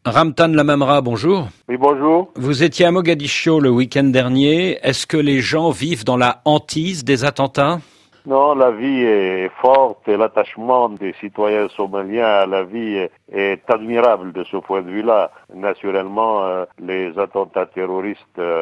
Ramtan Lamamra, bonjour. Oui, bonjour. Vous étiez à Mogadiscio le week-end dernier. Est-ce que les gens vivent dans la hantise des attentats ? Non, la vie est forte et l'attachement des citoyens somaliens à la vie est admirable de ce point de vue-là. Naturellement, les attentats terroristes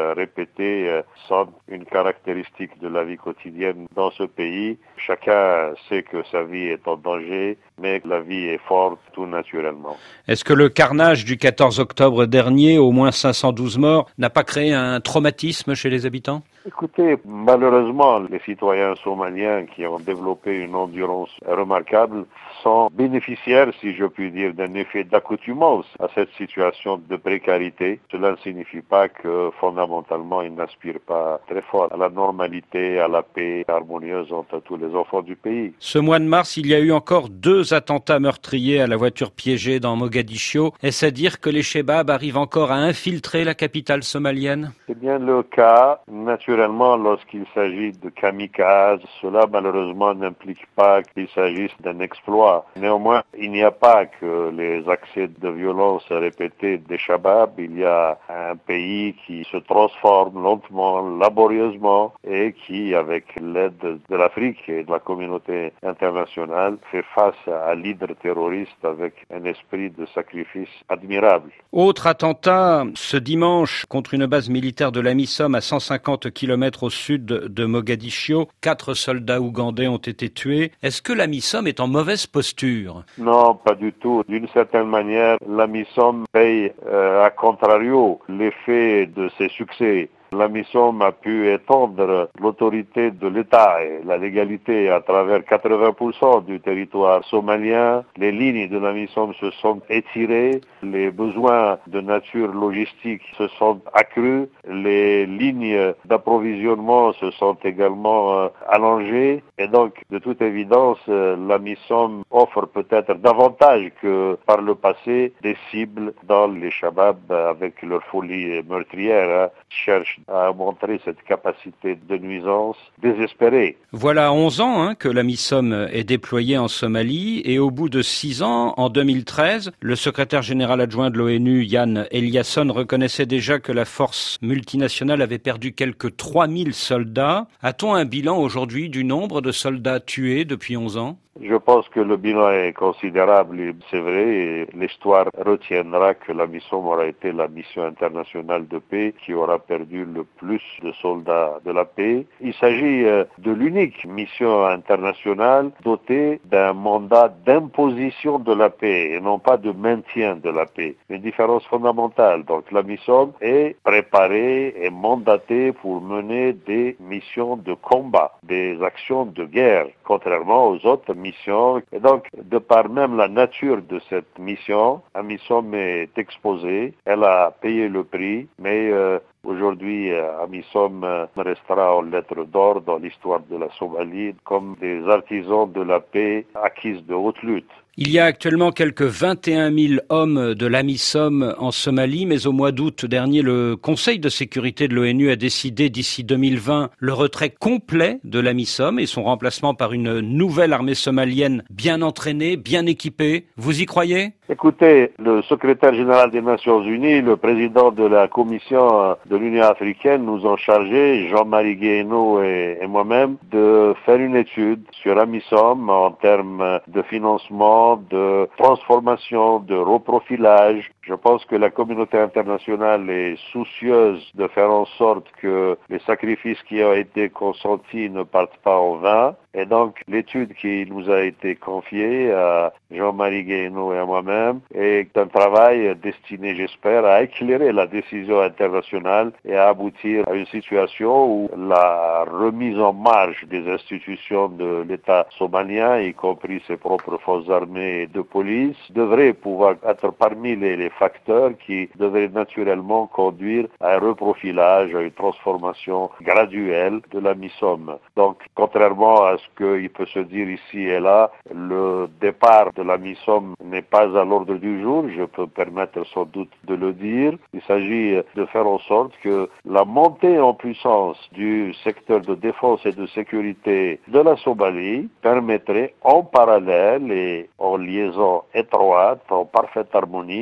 répétés sont une caractéristique de la vie quotidienne dans ce pays. Chacun sait que sa vie est en danger, mais la vie est forte tout naturellement. Est-ce que le carnage du 14 octobre dernier, au moins 512 morts, n'a pas créé un traumatisme chez les habitants ? Écoutez, malheureusement, les citoyens somaliens qui ont développé une endurance remarquable sont bénéficiaires, si je puis dire, d'un effet d'accoutumance à cette situation de précarité. Cela ne signifie pas que, fondamentalement, ils n'aspirent pas très fort à la normalité, à la paix harmonieuse entre tous les enfants du pays. Ce mois de mars, il y a eu encore 2 attentats meurtriers à la voiture piégée dans Mogadiscio. Est-ce à dire que les Chebabs arrivent encore à infiltrer la capitale somalienne ? C'est bien le cas. Naturellement, lorsqu'il s'agit de kamikazes, cela malheureusement n'implique pas qu'il s'agisse d'un exploit. Néanmoins, il n'y a pas que les accès de violence répétés des Shabab. Il y a un pays qui se transforme lentement, laborieusement et qui, avec l'aide de l'Afrique et de la communauté internationale, fait face à l'hydre terroriste avec un esprit de sacrifice admirable. Autre attentat ce dimanche contre une base militaire de l'AMISOM à 150 km au sud de Mogadiscio. 4 soldats ougandais ont été tués. Est-ce que l'AMISOM est en mauvaise posture ? Non, pas du tout. D'une certaine manière, l'AMISOM paye à contrario l'effet de ses succès. L'AMISOM a pu étendre l'autorité de l'État et la légalité à travers 80% du territoire somalien. Les lignes de l'AMISOM se sont étirées, les besoins de nature logistique se sont accrus, les lignes d'approvisionnement se sont également allongées et donc, de toute évidence, l'AMISOM offre peut-être davantage que par le passé des cibles dans les Shabab avec leur folie meurtrière, cherchent à montrer cette capacité de nuisance désespérée. Voilà 11 ans que l'AMISOM est déployée en Somalie et au bout de 6 ans, en 2013, le secrétaire général adjoint de l'ONU, Jan Eliasson, reconnaissait déjà que la force multinationale avait perdu quelques 3000 soldats. A-t-on un bilan aujourd'hui du nombre de soldats tués depuis 11 ans ? Je pense que le bilan est considérable, c'est vrai, et l'histoire retiendra que la MISOM aura été la mission internationale de paix qui aura perdu le plus de soldats de la paix. Il s'agit de l'unique mission internationale dotée d'un mandat d'imposition de la paix et non pas de maintien de la paix. Une différence fondamentale. Donc la MISOM est préparée et mandatée pour mener des missions de combat, des actions de guerre, contrairement aux autres missions. Et donc, de par même la nature de cette mission, AMISOM est exposée, elle a payé le prix, mais aujourd'hui, AMISOM restera en lettres d'or dans l'histoire de la Somalie comme des artisans de la paix acquise de haute lutte. Il y a actuellement quelques 21 000 hommes de l'AMISOM en Somalie, mais au mois d'août dernier, le Conseil de sécurité de l'ONU a décidé d'ici 2020 le retrait complet de l'AMISOM et son remplacement par une nouvelle armée somalienne bien entraînée, bien équipée. Vous y croyez ? Écoutez, le secrétaire général des Nations Unies, le président de la Commission de l'Union africaine nous ont chargé, Jean-Marie Guéhenno et moi-même, de faire une étude sur AMISOM en termes de financement, de transformation, de reprofilage. Je pense que la communauté internationale est soucieuse de faire en sorte que les sacrifices qui ont été consentis ne partent pas en vain. Et donc, l'étude qui nous a été confiée à Jean-Marie Guéhenno et à moi-même est un travail destiné, j'espère, à éclairer la décision internationale et à aboutir à une situation où la remise en marche des institutions de l'État somalien, y compris ses propres forces armées et de police, devrait pouvoir être parmi les facteurs qui devraient naturellement conduire à un reprofilage, à une transformation graduelle de la MISOM. Donc, contrairement à ce qu'il peut se dire ici et là, le départ de la MISOM n'est pas à l'ordre du jour, je peux permettre sans doute de le dire. Il s'agit de faire en sorte que la montée en puissance du secteur de défense et de sécurité de la Somalie permettrait en parallèle et en liaison étroite, en parfaite harmonie, une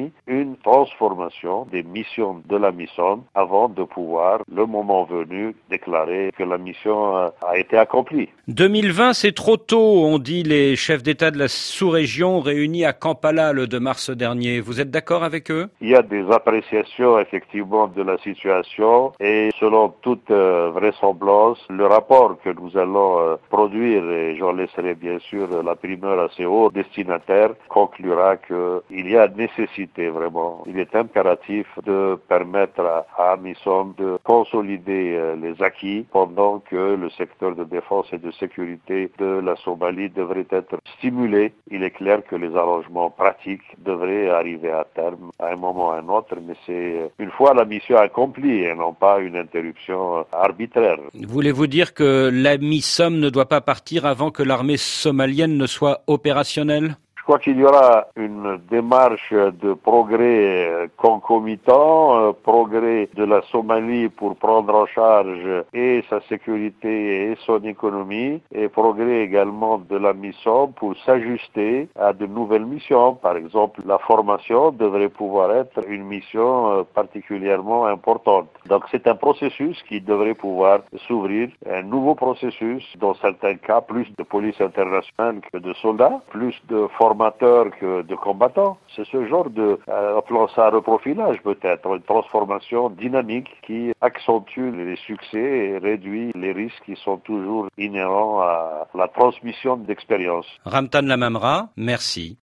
une transformation des missions de la MISOM avant de pouvoir, le moment venu, déclarer que la mission a été accomplie. 2020, c'est trop tôt, ont dit les chefs d'État de la sous-région réunis à Kampala le 2 mars dernier. Vous êtes d'accord avec eux? Il y a des appréciations effectivement de la situation et selon toute vraisemblance, le rapport que nous allons produire, et j'en laisserai bien sûr la primeur à ses hauts destinataires, conclura qu'il y a nécessité vraiment, il est impératif de permettre à AMISOM de consolider les acquis pendant que le secteur de défense et de sécurité de la Somalie devrait être stimulé. Il est clair que les arrangements pratiques devraient arriver à terme à un moment ou à un autre, mais c'est une fois la mission accomplie et non pas une interruption arbitraire. Voulez-vous dire que la MISOM ne doit pas partir avant que l'armée somalienne ne soit opérationnelle? Je crois qu'il y aura une démarche de progrès concomitant, progrès de la Somalie pour prendre en charge et sa sécurité et son économie, et progrès également de la mission pour s'ajuster à de nouvelles missions. Par exemple, la formation devrait pouvoir être une mission particulièrement importante. Donc c'est un processus qui devrait pouvoir s'ouvrir, un nouveau processus, dans certains cas plus de police internationale que de soldats, plus de formateurs que de combattants. C'est ce genre de, appelons ça reprofilage peut-être, une transformation dynamique qui accentue les succès et réduit les risques qui sont toujours inhérents à la transmission d'expérience. Ramtan Lamamra, merci.